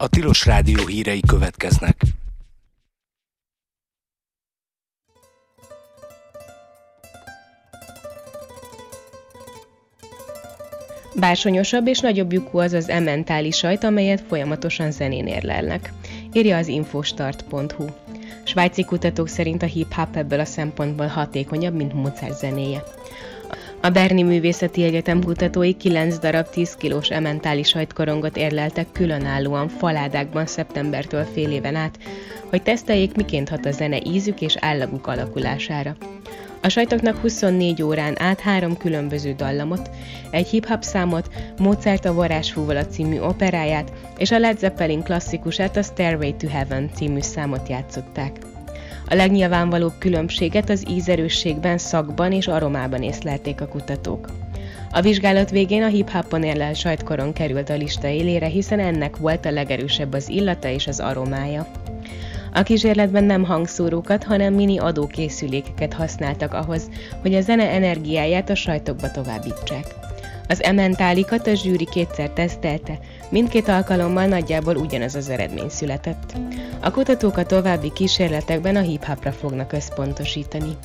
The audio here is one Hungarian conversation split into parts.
A Tilos Rádió hírei következnek. Bársonyosabb és nagyobb lyukú az az emmentáli sajt, amelyet folyamatosan zenén érlelnek, írja az infostart.hu. Svájci kutatók szerint a hip-hop ebből a szempontból hatékonyabb, mint Mozart zenéje. A Berni Művészeti Egyetem kutatói 9 darab 10 kilós emmentáli sajtkorongot érleltek különállóan faládákban szeptembertől fél éven át, hogy teszteljék, miként hat a zene ízük és állaguk alakulására. A sajtoknak 24 órán át 3 különböző dallamot, egy hip-hop számot, Mozart a Varázsfúvola című operáját és a Led Zeppelin klasszikusát, a Stairway to Heaven című számot játszották. A legnyilvánvalóbb különbséget az ízerősségben, szagban és aromában észlelték a kutatók. A vizsgálat végén a hip-hopon érlelt sajtkoron került a lista élére, hiszen ennek volt a legerősebb az illata és az aromája. A kísérletben nem hangszórókat, hanem mini adókészülékeket használtak ahhoz, hogy a zene energiáját a sajtokba továbbítsák. Az emmentálikat a zsűri kétszer tesztelte, mindkét alkalommal nagyjából ugyanaz az eredmény született. A kutatók a további kísérletekben a hip-hopra fognak összpontosítani.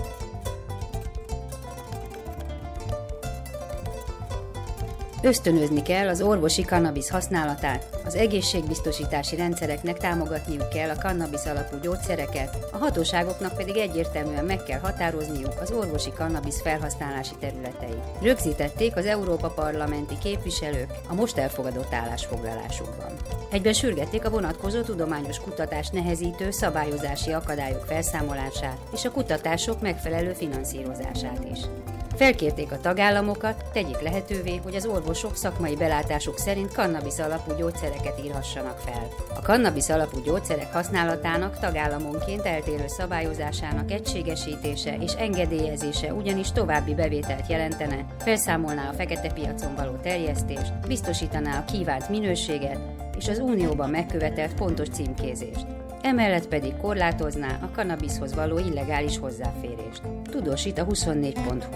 Ösztönözni kell az orvosi kannabisz használatát, az egészségbiztosítási rendszereknek támogatniuk kell a kannabisz alapú gyógyszereket, a hatóságoknak pedig egyértelműen meg kell határozniuk az orvosi kannabisz felhasználási területeit. Rögzítették az Európa parlamenti képviselők a most elfogadott állásfoglalásukban. Egyben sürgették a vonatkozó tudományos kutatást nehezítő szabályozási akadályok felszámolását és a kutatások megfelelő finanszírozását is. Felkérték a tagállamokat, tegyék lehetővé, hogy az orvosok szakmai belátásuk szerint kannabisz alapú gyógyszereket írhassanak fel. A kannabisz alapú gyógyszerek használatának tagállamonként eltérő szabályozásának egységesítése és engedélyezése ugyanis további bevételt jelentene, felszámolná a fekete piacon való terjesztést, biztosítaná a kívánt minőséget és az Unióban megkövetelt pontos címkézést. Emellett pedig korlátozná a kannabiszhoz való illegális hozzáférést. Tudósít a 24.hu.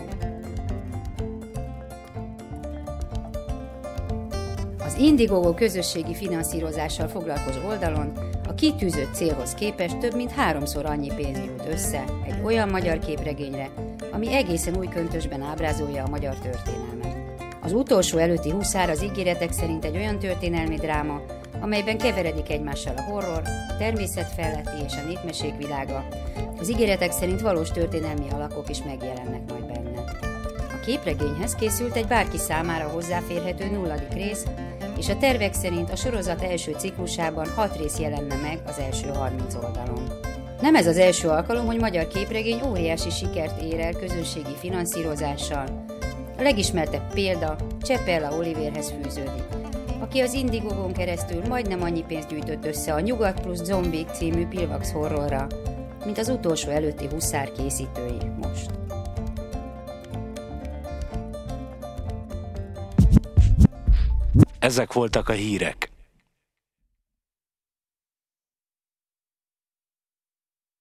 Az Indiegogo közösségi finanszírozással foglalkozó oldalon a kitűzött célhoz képest több mint 3-szor annyi pénz jut össze egy olyan magyar képregényre, ami egészen új köntösben ábrázolja a magyar történelmet. Az utolsó előtti huszár az ígéretek szerint egy olyan történelmi dráma, amelyben keveredik egymással a horror, a természetfeletti és a népmesék világa. Az ígéretek szerint valós történelmi alakok is megjelennek majd benne. A képregényhez készült egy bárki számára hozzáférhető 0. rész, és a tervek szerint a sorozat első ciklusában 6 rész jelenne meg az első 30 oldalon. Nem ez az első alkalom, hogy magyar képregény óriási sikert ér el közönségi finanszírozással. A legismertebb példa Csepella Oliverhez fűződik, aki az Indiegogon keresztül majdnem annyi pénzt gyűjtött össze a Nyugat plusz Zombik című Pilvax horrorra, mint az utolsó előtti huszár készítői most. Ezek voltak a hírek.